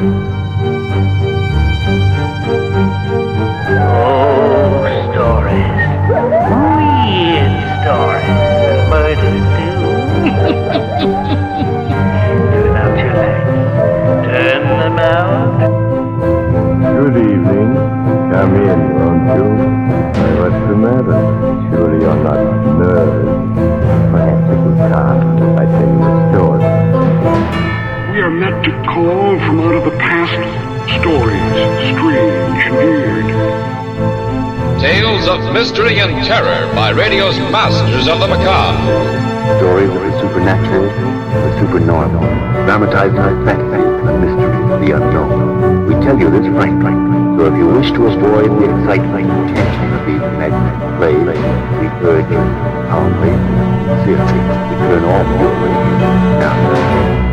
Stories. Weird stories. Murders, too. Turn out your lights. Turn them out. Good evening. Come in, won't you? Why, what's the matter? Surely you're not nervous. Perhaps it will calm if I tell you a story. We are meant to call from out of the past stories, strange and weird. Tales of mystery and terror by radio's masters of the macabre. Stories of the supernatural, the supernormal, dramatized in fantasy, the mystery, the unknown. We tell you this frankly, so if you wish to avoid the excitement and tension of these imaginary plays, we urge you calmly, sincerely, to turn off your radio now.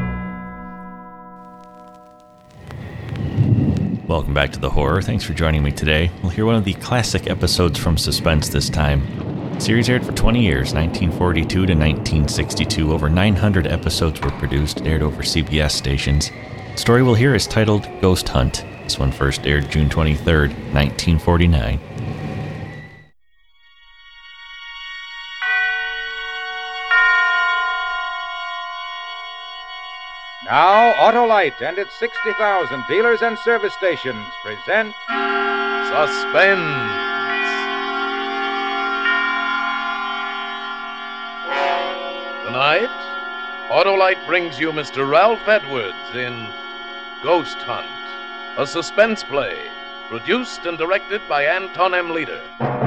Welcome back to The Horror. Thanks for joining me today. We'll hear one of the classic episodes from Suspense this time. The series aired for 20 years, 1942 to 1962. Over 900 episodes were produced, aired over CBS stations. The story we'll hear is titled Ghost Hunt. This one first aired June 23rd, 1949. Now, Autolite and its 60,000 dealers and service stations present Suspense. Tonight, Autolite brings you Mr. Ralph Edwards in Ghost Hunt, a suspense play produced and directed by Anton M. Leader.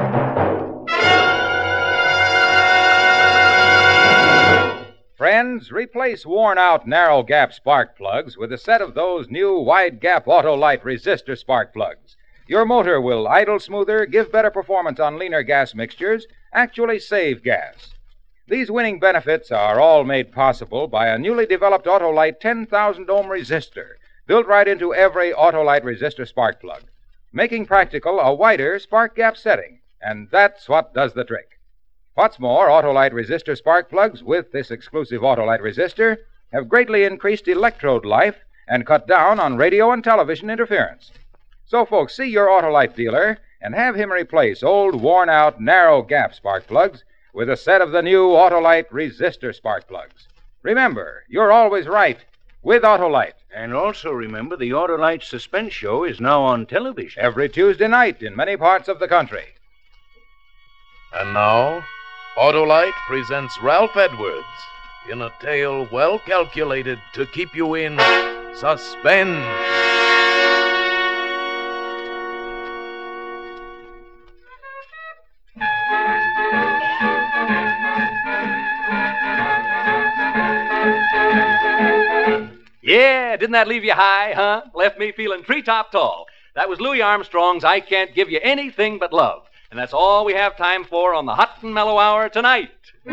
Friends, replace worn-out narrow-gap spark plugs with a set of those new wide-gap Autolite resistor spark plugs. Your motor will idle smoother, give better performance on leaner gas mixtures, actually save gas. These winning benefits are all made possible by a newly developed Autolite 10,000 ohm resistor, built right into every Autolite resistor spark plug, making practical a wider spark gap setting, and that's what does the trick. What's more, Autolite resistor spark plugs with this exclusive Autolite resistor have greatly increased electrode life and cut down on radio and television interference. So, folks, see your Autolite dealer and have him replace old, worn-out, narrow-gap spark plugs with a set of the new Autolite resistor spark plugs. Remember, you're always right with Autolite. And also remember, the Autolite Suspense Show is now on television. Every Tuesday night in many parts of the country. And now, Autolite presents Ralph Edwards in a tale well calculated to keep you in suspense. Yeah, didn't that leave you high, huh? Left me feeling treetop tall. That was Louis Armstrong's I Can't Give You Anything But Love. And that's all we have time for on the Hot and Mellow Hour tonight.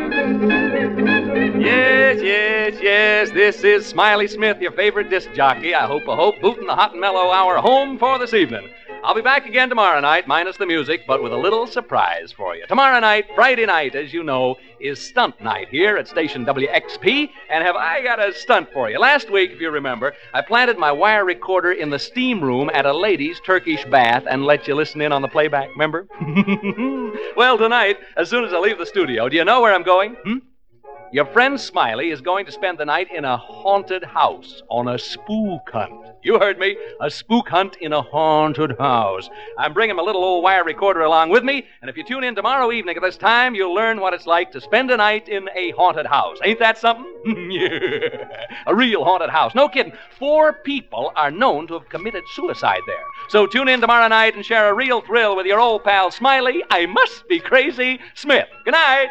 Yes, this is Smiley Smith, your favorite disc jockey. I hope, booting the Hot and Mellow Hour home for this evening. I'll be back again tomorrow night, minus the music, but with a little surprise for you. Tomorrow night, Friday night, as you know, is stunt night here at station WXP, and have I got a stunt for you. Last week, if you remember, I planted my wire recorder in the steam room at a lady's Turkish bath and let you listen in on the playback, remember? Well, tonight, as soon as I leave the studio, do you know where I'm going? Your friend Smiley is going to spend the night in a haunted house on a spook hunt. You heard me, a spook hunt in a haunted house. I'm bringing my little old wire recorder along with me, and if you tune in tomorrow evening at this time, you'll learn what it's like to spend a night in a haunted house. Ain't that something? Yeah, a real haunted house. No kidding. 4 people are known to have committed suicide there. So tune in tomorrow night and share a real thrill with your old pal Smiley, I must be crazy, Smith. Good night.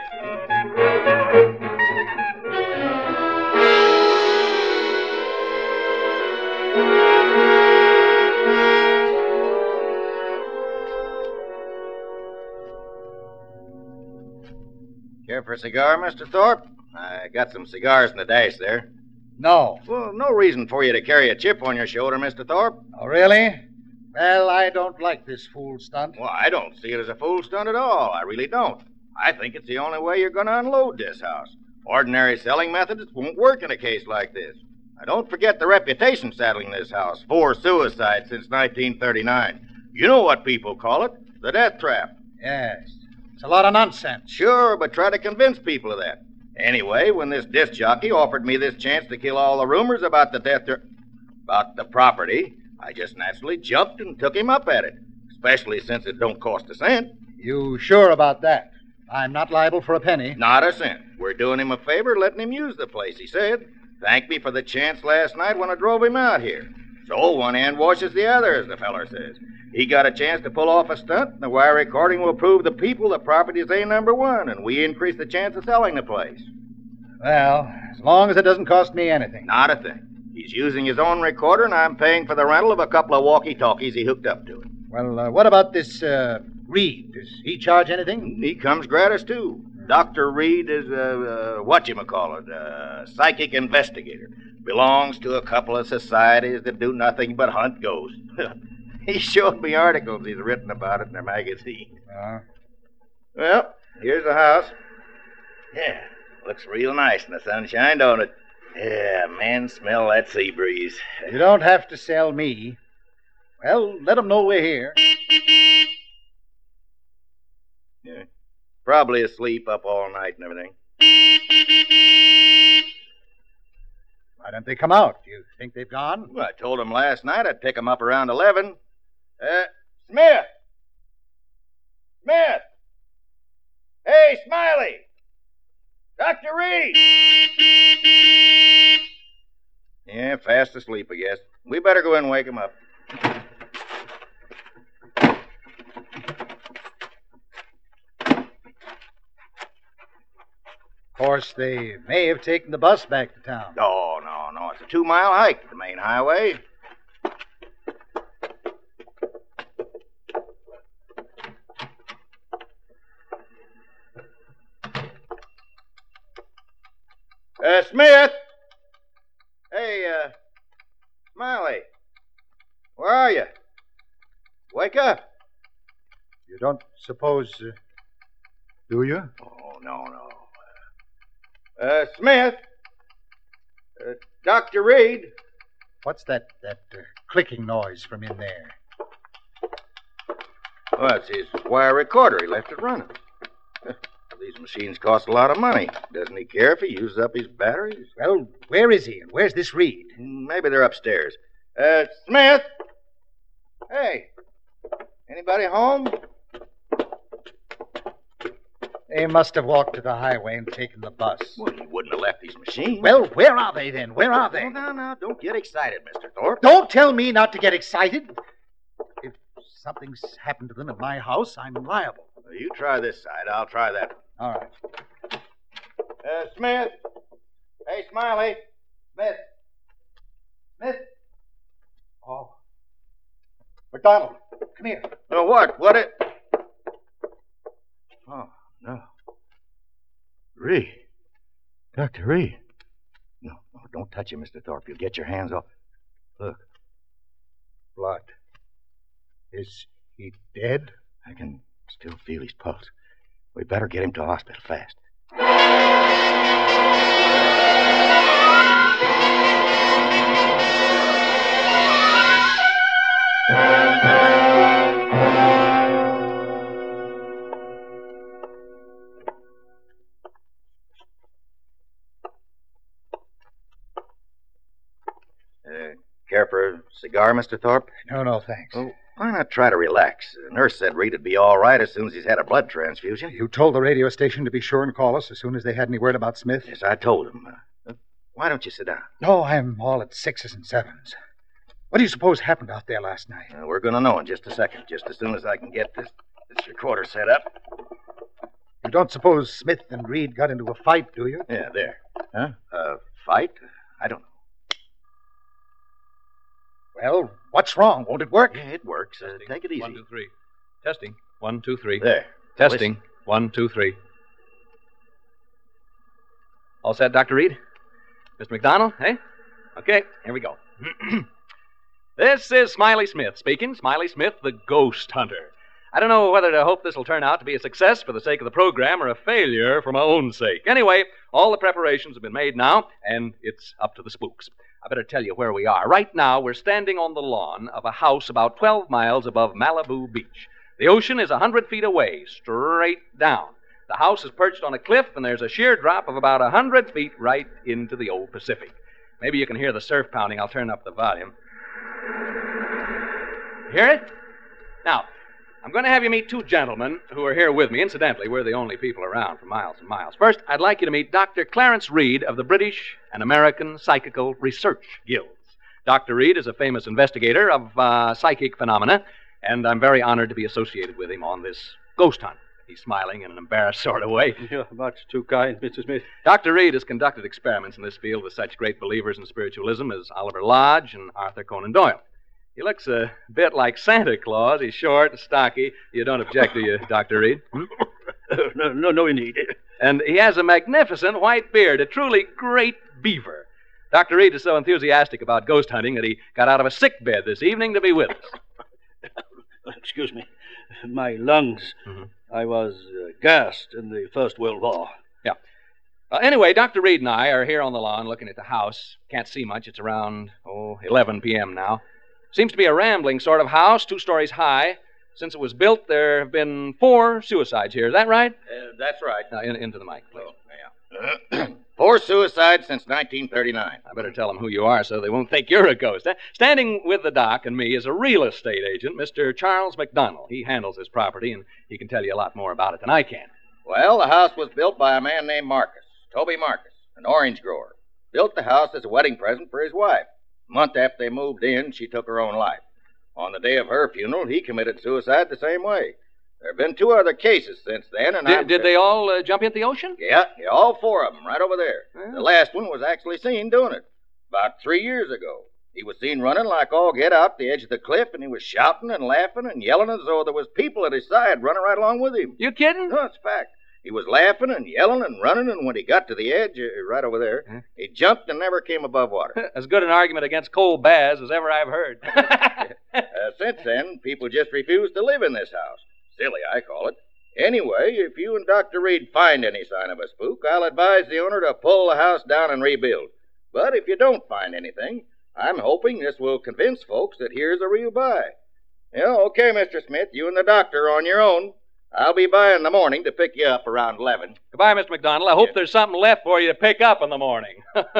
Care for a cigar, Mr. Thorpe? I got some cigars in the dash there. No. Well, no reason for you to carry a chip on your shoulder, Mr. Thorpe. Oh, really? Well, I don't like this fool stunt. Well, I don't see it as a fool stunt at all. I really don't. I think it's the only way you're going to unload this house. Ordinary selling methods won't work in a case like this. Now, don't forget the reputation saddling this house. 4 suicides since 1939. You know what people call it. The death trap. Yes. It's a lot of nonsense. Sure, but try to convince people of that. Anyway, when this disc jockey offered me this chance to kill all the rumors about the death about the property, I just naturally jumped and took him up at it, especially since it don't cost a cent. You sure about that? I'm not liable for a penny. Not a cent. We're doing him a favor letting him use the place, he said. Thanked me for the chance last night when I drove him out here. So one hand washes the other, as the feller says. He got a chance to pull off a stunt, and the wire recording will prove the people the property is A1, and we increase the chance of selling the place. Well, as long as it doesn't cost me anything. Not a thing. He's using his own recorder, and I'm paying for the rental of a couple of walkie-talkies he hooked up to it. Well, what about this, Reed? Does he charge anything? He comes gratis, too. Dr. Reed is a psychic investigator. Belongs to a couple of societies that do nothing but hunt ghosts. He showed me articles he's written about it in their magazine. Well, here's the house. Yeah, looks real nice in the sunshine, don't it? Yeah, man, smell that sea breeze. You don't have to sell me. Well, let them know we're here. Yeah, probably asleep up all night and everything. Why don't they come out? Do you think they've gone? Well, I told them last night I'd pick them up around 11. Smith! Smith! Hey, Smiley! Dr. Reed! Yeah, fast asleep, I guess. We better go in and wake him up. Of course, they may have taken the bus back to town. Oh, no. It's a 2-mile hike to the main highway. Smith! Hey, Smiley. Where are you? Wake up. You don't suppose, do you? Oh, no. Smith. Dr. Reed. What's that clicking noise from in there? Well, it's his wire recorder. He left it running. These machines cost a lot of money. Doesn't he care if he uses up his batteries? Well, where is he, and where's this Reed? Maybe they're upstairs. Smith! Hey, anybody home? They must have walked to the highway and taken the bus. Well, he wouldn't have left these machines. Well, where are they, then? Where are they? No, don't get excited, Mr. Thorpe. Don't tell me not to get excited. If something's happened to them at my house, I'm liable. Well, you try this side. I'll try that one. All right. Smith. Hey, Smiley. Smith. Oh. McDonald, come here. No, what? What it? Oh, no. Reed. Dr. Reed. No, don't touch him, Mr. Thorpe. You'll get your hands off. Look. Blood. Is he dead? I can still feel his pulse. We better get him to a hospital fast. Care for a cigar, Mr. Thorpe? No, thanks. Oh, why not try to relax? The nurse said Reed would be all right as soon as he's had a blood transfusion. You told the radio station to be sure and call us as soon as they had any word about Smith? Yes, I told him. Why don't you sit down? No, I'm all at 6s and 7s. What do you suppose happened out there last night? We're going to know in just a second, just as soon as I can get this recorder set up. You don't suppose Smith and Reed got into a fight, do you? Yeah, there. Huh? A fight? I don't know. Well, what's wrong? Won't it work? Yeah, it works. Take it easy. 1, 2, 3. Testing. 1, 2, 3. There. Testing. Listen. 1, 2, 3. All set, Dr. Reed? Mr. McDonald, eh? Okay, here we go. This is Smiley Smith speaking. Smiley Smith, the ghost hunter. I don't know whether to hope this will turn out to be a success for the sake of the program or a failure for my own sake. Anyway, all the preparations have been made now, and it's up to the spooks. I better tell you where we are. Right now, we're standing on the lawn of a house about 12 miles above Malibu Beach. The ocean is 100 feet away, straight down. The house is perched on a cliff, and there's a sheer drop of about 100 feet right into the old Pacific. Maybe you can hear the surf pounding. I'll turn up the volume. Hear it? Now, I'm going to have you meet two gentlemen who are here with me. Incidentally, we're the only people around for miles and miles. First, I'd like you to meet Dr. Clarence Reed of the British and American Psychical Research Guilds. Dr. Reed is a famous investigator of psychic phenomena, and I'm very honored to be associated with him on this ghost hunt. He's smiling in an embarrassed sort of way. You're much too kind, Mr. Smith. Dr. Reed has conducted experiments in this field with such great believers in spiritualism as Oliver Lodge and Arthur Conan Doyle. He looks a bit like Santa Claus. He's short and stocky. You don't object, do you, Dr. Reed? No, indeed. And he has a magnificent white beard, a truly great beaver. Dr. Reed is so enthusiastic about ghost hunting that he got out of a sick bed this evening to be with us. Excuse me. My lungs. Mm-hmm. I was gassed in the First World War. Yeah. Anyway, Dr. Reed and I are here on the lawn looking at the house. Can't see much. It's around, 11 p.m. now. Seems to be a rambling sort of house, 2 stories high. Since it was built, there have been 4 suicides here. Is that right? That's right. Now, into the mic, please. Yeah. 4 suicides since 1939. I better tell them who you are so they won't think you're a ghost. Standing with the doc and me is a real estate agent, Mr. Charles McDonald. He handles this property, and he can tell you a lot more about it than I can. Well, the house was built by a man named Marcus, Toby Marcus, an orange grower. Built the house as a wedding present for his wife. A month after they moved in, she took her own life. On the day of her funeral, he committed suicide the same way. There have been 2 other cases since then, and Did they all jump into the ocean? Yeah, all 4 of them, right over there. Yeah. The last one was actually seen doing it, about 3 years ago. He was seen running like all get out the edge of the cliff, and he was shouting and laughing and yelling as though there was people at his side running right along with him. You kidding? No, it's a fact. He was laughing and yelling and running, and when he got to the edge, right over there, he jumped and never came above water. As good an argument against cold baths as ever I've heard. Since then, people just refuse to live in this house. Silly, I call it. Anyway, if you and Dr. Reed find any sign of a spook, I'll advise the owner to pull the house down and rebuild. But if you don't find anything, I'm hoping this will convince folks that here's a real buy. Yeah, okay, Mr. Smith, you and the doctor are on your own. I'll be by in the morning to pick you up around 11. Goodbye, Mr. McDonald. I hope there's something left for you to pick up in the morning.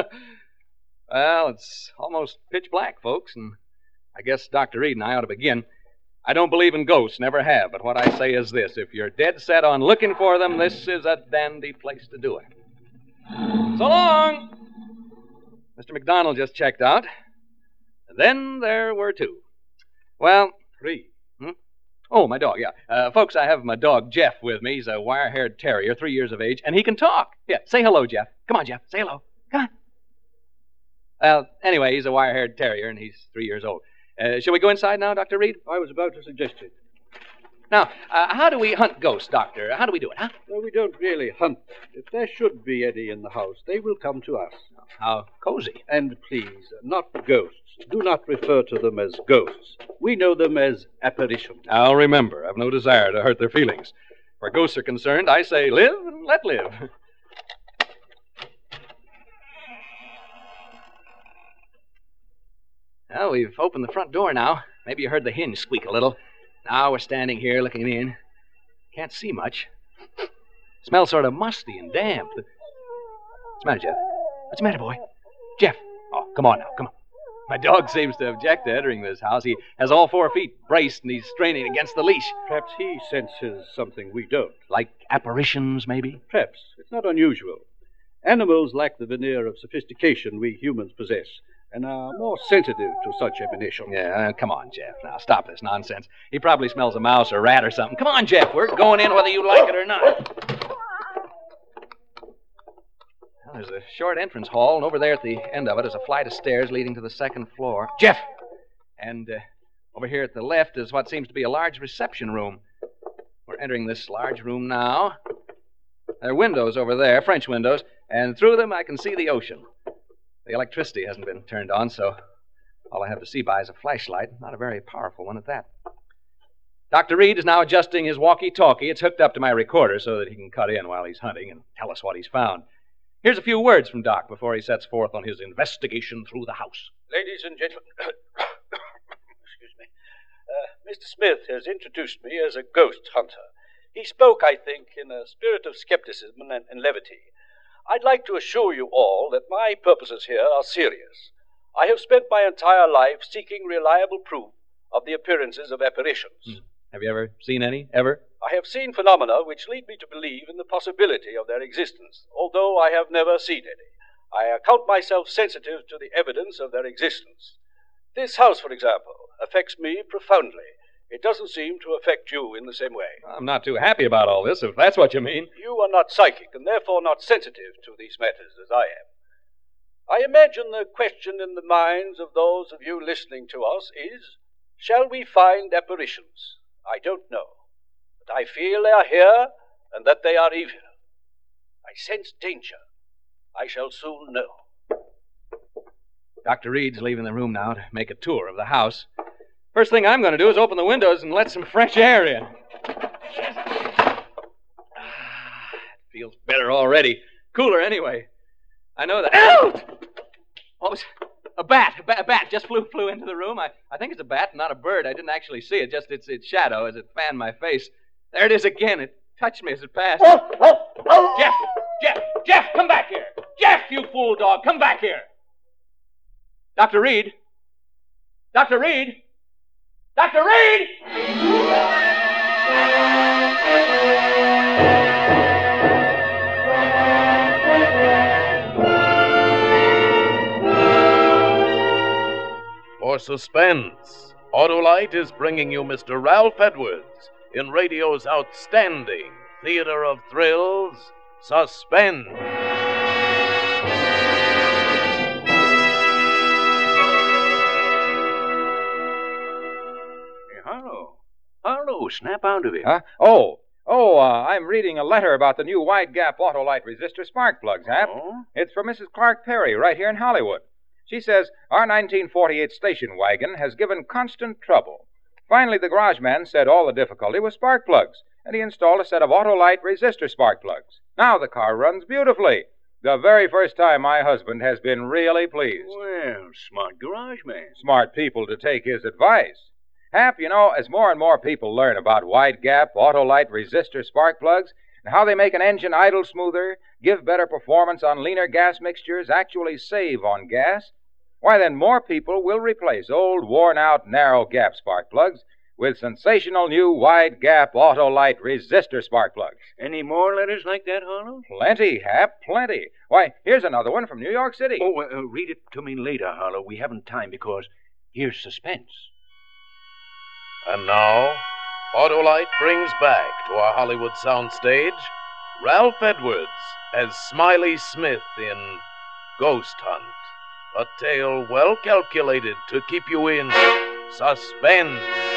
Well, it's almost pitch black, folks, and I guess Dr. Reed and I ought to begin. I don't believe in ghosts, never have, but what I say is this. If you're dead set on looking for them, this is a dandy place to do it. So long! Mr. McDonald just checked out. And then there were 2. Well, 3. Oh, my dog, yeah. Folks, I have my dog, Jeff, with me. He's a wire-haired terrier, 3 years of age, and he can talk. Yeah, say hello, Jeff. Come on, Jeff, say hello. Come on. Well, anyway, he's a wire-haired terrier, and he's 3 years old. Shall we go inside now, Dr. Reed? I was about to suggest it. Now, how do we hunt ghosts, Doctor? How do we do it, huh? Well, we don't really hunt them. If there should be any in the house, they will come to us. How cozy. And please, not ghosts. Do not refer to them as ghosts. We know them as apparitions. I'll remember. I've no desire to hurt their feelings. Where ghosts are concerned, I say live and let live. Well, we've opened the front door now. Maybe you heard the hinge squeak a little. Now we're standing here looking in. Can't see much. Smells sort of musty and damp. What's the matter, Jeff? What's the matter, boy? Jeff! Oh, come on now, come on. My dog seems to object to entering this house. He has all 4 feet braced, and he's straining against the leash. Perhaps he senses something we don't. Like apparitions, maybe? Perhaps. It's not unusual. Animals lack the veneer of sophistication we humans possess, and are more sensitive to such emanations. Yeah, come on, Jeff. Now, stop this nonsense. He probably smells a mouse or a rat or something. Come on, Jeff. We're going in whether you like it or not. Well, there's a short entrance hall, and over there at the end of it is a flight of stairs leading to the 2nd floor. Jeff! And over here at the left is what seems to be a large reception room. We're entering this large room now. There are windows over there, French windows, and through them I can see the ocean. The electricity hasn't been turned on, so all I have to see by is a flashlight. Not a very powerful one at that. Dr. Reed is now adjusting his walkie-talkie. It's hooked up to my recorder so that he can cut in while he's hunting and tell us what he's found. Here's a few words from Doc before he sets forth on his investigation through the house. Ladies and gentlemen, excuse me. Mr. Smith has introduced me as a ghost hunter. He spoke, I think, in a spirit of skepticism and levity. I'd like to assure you all that my purposes here are serious. I have spent my entire life seeking reliable proof of the appearances of apparitions. Have you ever seen any? Ever? I have seen phenomena which lead me to believe in the possibility of their existence, although I have never seen any. I account myself sensitive to the evidence of their existence. This house, for example, affects me profoundly. It doesn't seem to affect you in the same way. I'm not too happy about all this, if that's what you mean. You are not psychic, and therefore not sensitive to these matters as I am. I imagine the question in the minds of those of you listening to us is, shall we find apparitions? I don't know. But I feel they are here, and that they are evil. I sense danger. I shall soon know. Dr. Reed's leaving the room now to make a tour of the house. First thing I'm going to do is open the windows and let some fresh air in. It feels better already. Cooler anyway. I know that. Out! What was a bat? A bat just flew into the room. I think it's a bat, not a bird. I didn't actually see it, just its shadow as it fanned my face. There it is again. It touched me as it passed. Jeff, come back here. Jeff, you fool dog, come back here. Dr. Reed? Dr. Reed? Dr. Reed! For Suspense, Autolite is bringing you Mr. Ralph Edwards in radio's outstanding theater of thrills, Suspense. Harlow, snap out of it. Huh? I'm reading a letter about the new wide gap Autolite resistor spark plugs, Hap. Oh? It's from Mrs. Clark Perry right here in Hollywood. She says our 1948 station wagon has given constant trouble. Finally, the garage man said all the difficulty was spark plugs, and he installed a set of Autolite resistor spark plugs. Now the car runs beautifully. The very first time my husband has been really pleased. Well, smart garage man. Smart people to take his advice. Hap, you know, as more and more people learn about wide gap Autolite resistor spark plugs and how they make an engine idle smoother, give better performance on leaner gas mixtures, actually save on gas, why then more people will replace old, worn-out, narrow gap spark plugs with sensational new wide gap Autolite resistor spark plugs. Any more letters like that, Harlow? Plenty, Hap, plenty. Why, here's another one from New York City. Read it to me later, Harlow. We haven't time because here's suspense. And now, Autolite brings back to our Hollywood soundstage Ralph Edwards as Smiley Smith in Ghost Hunt, a tale well calculated to keep you in suspense.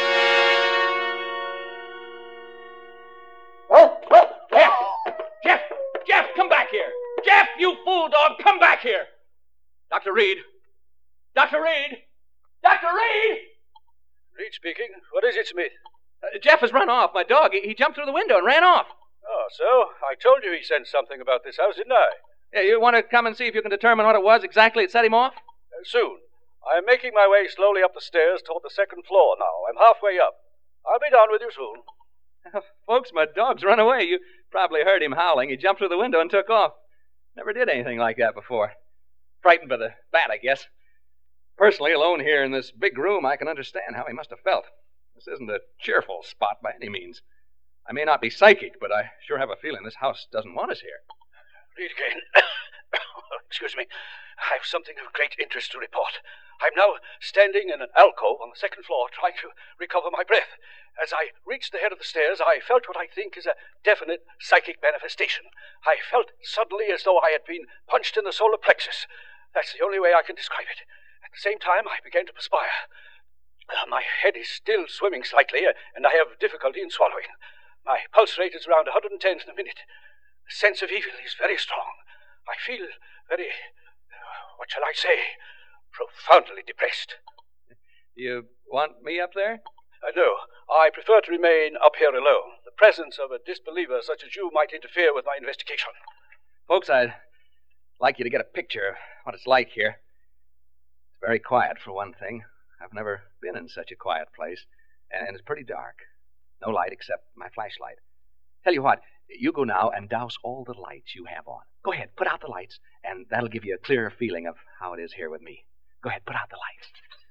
Jeff, come back here. Jeff, you fool dog, come back here. Dr. Reed. Dr. Reed. Dr. Reed! Reed speaking. What is it, Smith? Jeff has run off. My dog, he jumped through the window and ran off. Oh, so? I told you he sensed something about this house, didn't I? Yeah, you want to come and see if you can determine what it was exactly that set him off? Soon. I am making my way slowly up the stairs toward the second floor now. I'm halfway up. I'll be down with you soon. Folks, my dog's run away. You probably heard him howling. He jumped through the window and took off. Never did anything like that before. Frightened by the bat, I guess. Personally, alone here in this big room, I can understand how he must have felt. This isn't a cheerful spot by any means. I may not be psychic, but I sure have a feeling this house doesn't want us here. Read again. Excuse me. I have something of great interest to report. I'm now standing in an alcove on the second floor trying to recover my breath. As I reached the head of the stairs, I felt what I think is a definite psychic manifestation. I felt suddenly as though I had been punched in the solar plexus. That's the only way I can describe it. At the same time, I began to perspire. My head is still swimming slightly, and I have difficulty in swallowing. My pulse rate is around 110 in a minute. The sense of evil is very strong. I feel very, what shall I say, profoundly depressed. You want me up there? No, I prefer to remain up here alone. The presence of a disbeliever such as you might interfere with my investigation. Folks, I'd like you to get a picture of what it's like here. It's very quiet, for one thing. I've never been in such a quiet place, and it's pretty dark. No light except my flashlight. Tell you what, you go now and douse all the lights you have on. Go ahead, put out the lights, and that'll give you a clearer feeling of how it is here with me. Go ahead, put out the lights.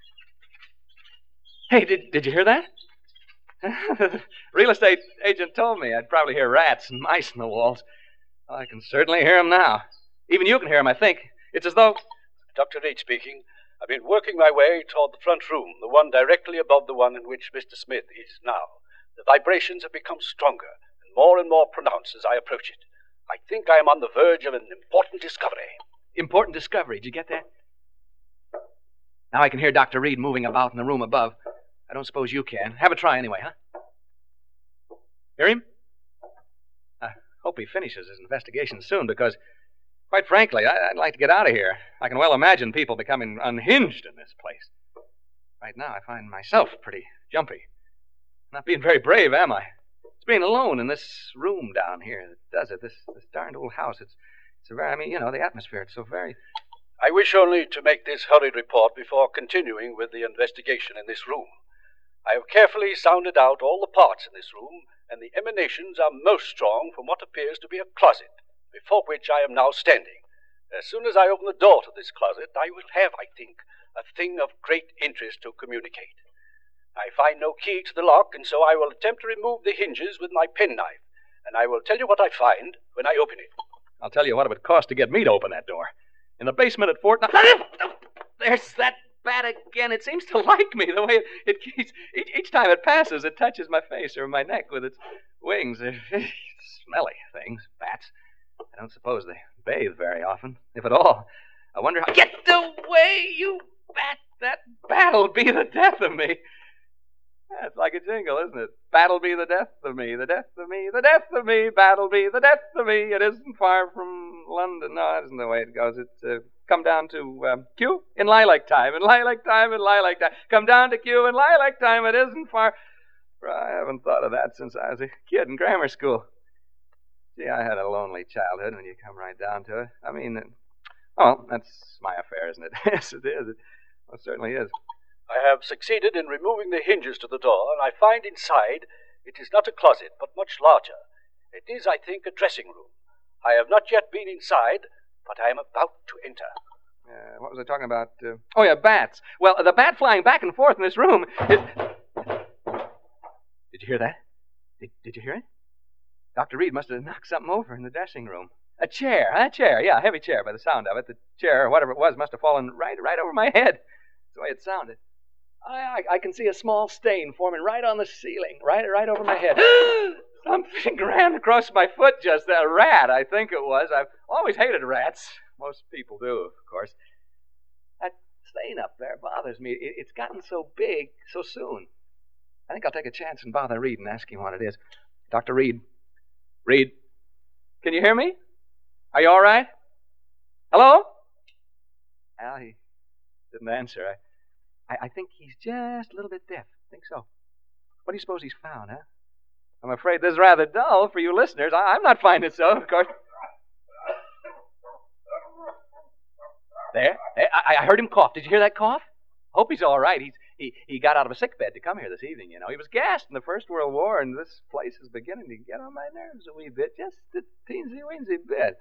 Hey, did you hear that? Real estate agent told me I'd probably hear rats and mice in the walls. Well, I can certainly hear them now. Even you can hear them, I think. It's as though... Dr. Reed speaking. I've been working my way toward the front room, the one directly above the one in which Mr. Smith is now. The vibrations have become stronger and more pronounced as I approach it. I think I am on the verge of an important discovery. Important discovery, did you get that? Now I can hear Dr. Reed moving about in the room above. I don't suppose you can. Have a try anyway, huh? Hear him? I hope he finishes his investigation soon, because, quite frankly, I'd like to get out of here. I can well imagine people becoming unhinged in this place. Right now, I find myself pretty jumpy. Not being very brave, am I? It's being alone in this room down here that does it. This darned old house. It's a very, the atmosphere, it's so very... I wish only to make this hurried report before continuing with the investigation in this room. I have carefully sounded out all the parts in this room, and the emanations are most strong from what appears to be a closet, before which I am now standing. As soon as I open the door to this closet, I will have, I think, a thing of great interest to communicate. I find no key to the lock, and so I will attempt to remove the hinges with my penknife, and I will tell you what I find when I open it. I'll tell you what it would cost to get me to open that door. In the basement at Fort... There's that bat again. It seems to like me, the way it keeps... Each time it passes, it touches my face or my neck with its wings. They're smelly things, bats. I don't suppose they bathe very often, if at all. I wonder how... Get away, you bat! That bat'll be the death of me. That's like a jingle, isn't it? Bat'll be the death of me, the death of me, the death of me, bat'll be the death of me. It isn't far from London. No, that isn't the way it goes. It's come down to Q in lilac time, in lilac time, in lilac time. Come down to Q in lilac time. It isn't far. I haven't thought of that since I was a kid in grammar school. Gee, I had a lonely childhood when you come right down to it. That's my affair, isn't it? Yes, it is. It most certainly is. I have succeeded in removing the hinges to the door, and I find inside it is not a closet, but much larger. It is, I think, a dressing room. I have not yet been inside, but I am about to enter. What was I talking about? Bats. Well, the bat flying back and forth in this room is... Did you hear that? Did you hear it? Dr. Reed must have knocked something over in the dressing room. A chair, yeah, a heavy chair by the sound of it. The chair, or whatever it was, must have fallen right over my head. That's the way it sounded. I can see a small stain forming right on the ceiling, right over my head. Something ran across my foot just then. A rat, I think it was. I've always hated rats. Most people do, of course. That stain up there bothers me. It's gotten so big so soon. I think I'll take a chance and bother Reed and ask him what it is. Dr. Reed. Reed, can you hear me? Are you all right? Hello? Al, he didn't answer. I think he's just a little bit deaf. I think so. What do you suppose he's found, huh? I'm afraid this is rather dull for you listeners. I'm not finding it so, of course. There. I heard him cough. Did you hear that cough? Hope he's all right. He got out of a sick bed to come here this evening, you know. He was gassed in the First World War, and this place is beginning to get on my nerves a wee bit. Just a teensy-weensy bit.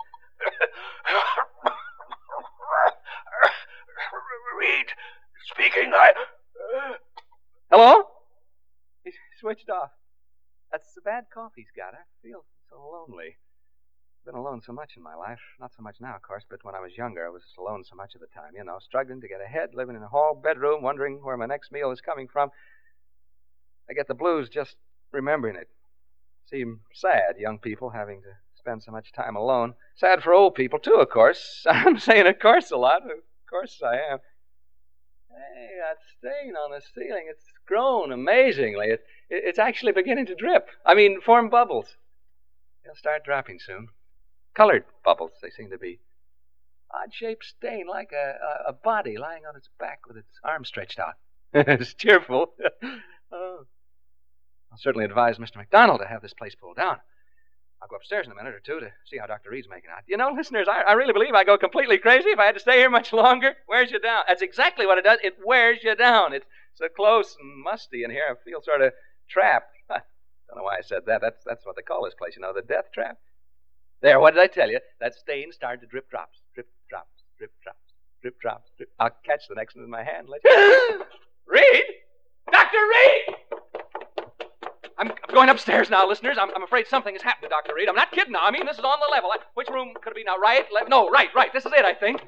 Reed speaking, Hello? He's switched off. That's the bad cough he's got. I feel so lonely. I've been alone so much in my life. Not so much now, of course, but when I was younger, I was alone so much of the time, you know, struggling to get ahead, living in a hall bedroom, wondering where my next meal is coming from. I get the blues just remembering it. Seem sad, young people having to spend so much time alone. Sad for old people, too, of course. I'm saying of course a lot. Of course I am. Hey, that stain on the ceiling, it's grown amazingly. It's actually beginning to drip. Form bubbles. They'll start dropping soon. Colored bubbles, they seem to be. Odd-shaped stain, like a body lying on its back with its arms stretched out. It's cheerful. Oh. I'll certainly advise Mr. McDonald to have this place pulled down. I'll go upstairs in a minute or two to see how Dr. Reed's making out. You know, listeners, I really believe I'd go completely crazy if I had to stay here much longer. Wears you down. That's exactly what it does. It wears you down. It's so close and musty in here. I feel sort of trapped. I don't know why I said that. That's what they call this place, you know, the death trap. There, what did I tell you? That stain started to drip drops. Drip drops. Drip drops. Drip drops. Drip. I'll catch the next one with my hand. Reed! Dr. Reed! I'm going upstairs now, listeners. I'm afraid something has happened to Dr. Reed. I'm not kidding now. I mean, this is on the level. Which room could it be now? Right? Left? No, right. This is it, I think.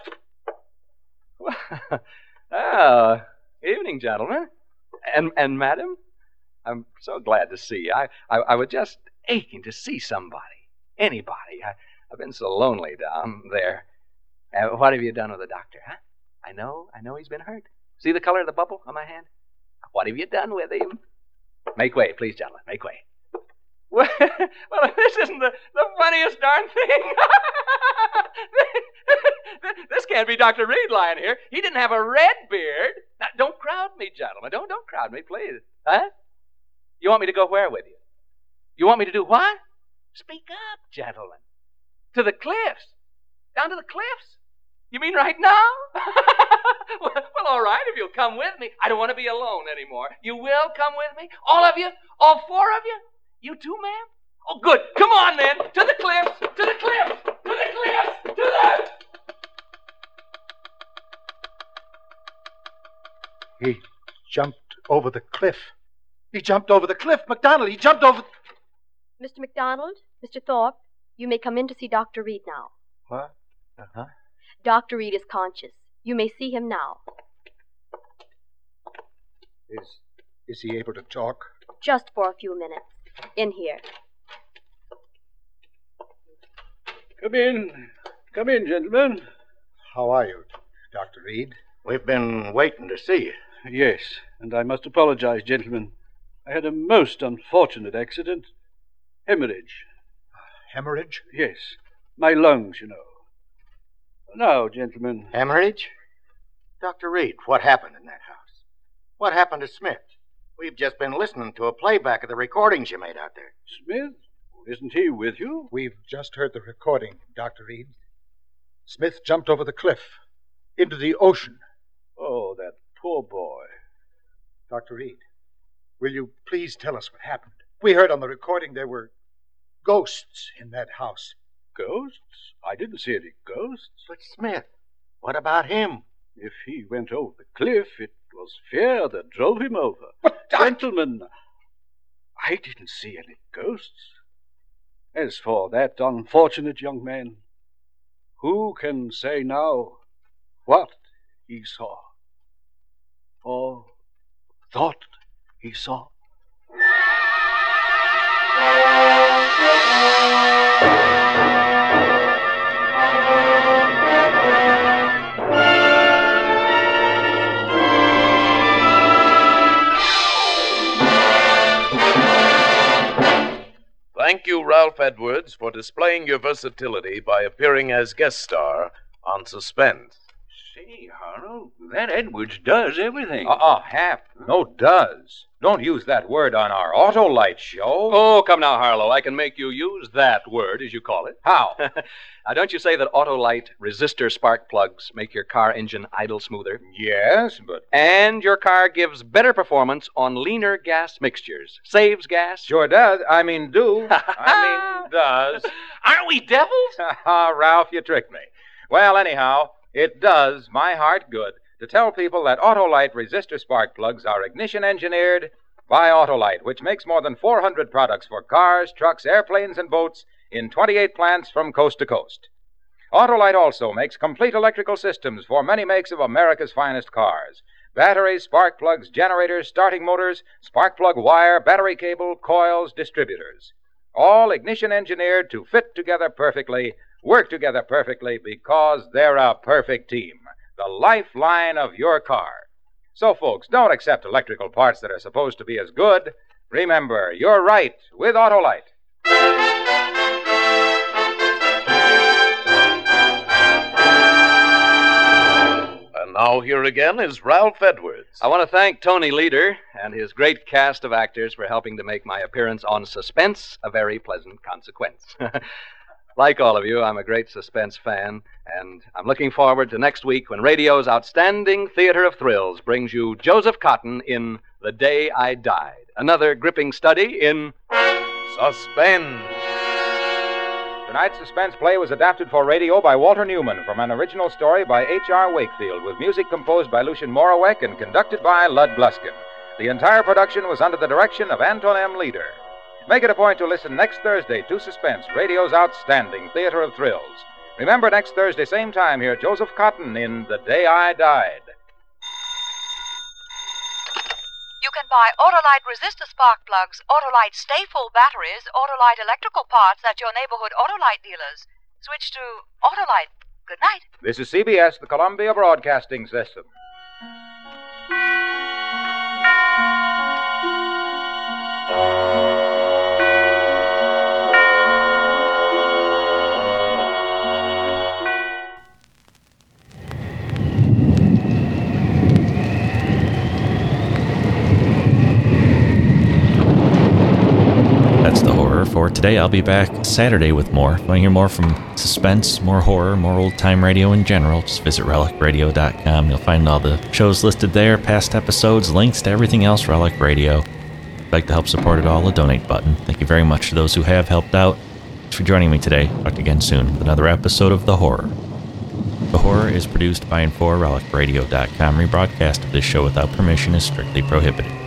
Oh, evening, gentlemen. And madam? I'm so glad to see you. I was just aching to see somebody. Anybody. I've been so lonely down there. What have you done with the doctor, huh? I know he's been hurt. See the color of the bubble on my hand? What have you done with him? Make way, please, gentlemen. Make way. Well, this isn't the funniest darn thing. This can't be Dr. Reed lying here. He didn't have a red beard. Now, don't crowd me, gentlemen. Don't crowd me, please. Huh? You want me to go where with you? You want me to do what? Speak up, gentlemen. To the cliffs. Down to the cliffs? You mean right now? Well, all right, if you'll come with me. I don't want to be alone anymore. You will come with me? All of you? All four of you? You too, ma'am? Oh, good. Come on, then. To the cliffs. To the cliffs. To the cliffs. To the... He jumped over the cliff. He jumped over the cliff, McDonald. He jumped over... Mr. McDonald, Mr. Thorpe, you may come in to see Dr. Reed now. What? Uh-huh. Dr. Reed is conscious. You may see him now. Is he able to talk? Just for a few minutes. In here. Come in. Come in, gentlemen. How are you, Dr. Reed? We've been waiting to see you. Yes, and I must apologize, gentlemen. I had a most unfortunate accident. Hemorrhage. Hemorrhage? Yes. My lungs, you know. Now, gentlemen. Hemorrhage? Dr. Reed, what happened in that house? What happened to Smith? We've just been listening to a playback of the recordings you made out there. Smith? Isn't he with you? We've just heard the recording, Dr. Reed. Smith jumped over the cliff. Into the ocean. Oh, that poor boy. Dr. Reed, will you please tell us what happened? We heard on the recording there were ghosts in that house. Ghosts? I didn't see any ghosts. But Smith, what about him? If he went over the cliff, it was fear that drove him over. But, gentlemen, I didn't see any ghosts. As for that unfortunate young man, who can say now what he saw or thought he saw? Thank you, Ralph Edwards, for displaying your versatility by appearing as guest star on Suspense. Say, Harold, that Edwards does everything. Hap. No does. Don't use that word on our Autolite show. Oh, come now, Harlow. I can make you use that word, as you call it. How? Now, don't you say that Autolite resistor spark plugs make your car engine idle smoother? Yes, but... And your car gives better performance on leaner gas mixtures. Saves gas. Sure does. I mean, does. Aren't we devils? Ralph, you tricked me. Well, anyhow, it does my heart good to tell people that Autolite resistor spark plugs are ignition engineered by Autolite, which makes more than 400 products for cars, trucks, airplanes, and boats in 28 plants from coast to coast. Autolite also makes complete electrical systems for many makes of America's finest cars. Batteries, spark plugs, generators, starting motors, spark plug wire, battery cable, coils, distributors. All ignition engineered to fit together perfectly, work together perfectly because they're a perfect team. The lifeline of your car. So, folks, don't accept electrical parts that are supposed to be as good. Remember, you're right with Autolite. And Now, here again is Ralph Edwards. I want to thank Tony Leader and his great cast of actors for helping to make my appearance on Suspense a very pleasant consequence. Like all of you, I'm a great Suspense fan, and I'm looking forward to next week when radio's outstanding theater of thrills brings you Joseph Cotten in The Day I Died, another gripping study in Suspense. Tonight's Suspense play was adapted for radio by Walter Newman from an original story by H.R. Wakefield, with music composed by Lucien Moraweck and conducted by Lud Gluskin. The entire production was under the direction of Anton M. Leader. Make it a point to listen next Thursday to Suspense, radio's outstanding theater of thrills. Remember, next Thursday, same time, hear Joseph Cotten in The Day I Died. You can buy Autolite resistor spark plugs, Autolite stay-full batteries, Autolite electrical parts at your neighborhood Autolite dealers. Switch to Autolite. Good night. This is CBS, the Columbia Broadcasting System. That's the horror for today. I'll be back Saturday with more. If you want to hear more from Suspense, more horror, more old-time radio in general, just visit relicradio.com. You'll find all the shows listed there, past episodes, links to everything else Relic Radio. If you'd like to help support it all, a donate button. Thank you very much to those who have helped out. Thanks for joining me today. Talk again soon with another episode of The Horror. The Horror is produced by and for relicradio.com. Rebroadcast of this show without permission is strictly prohibited.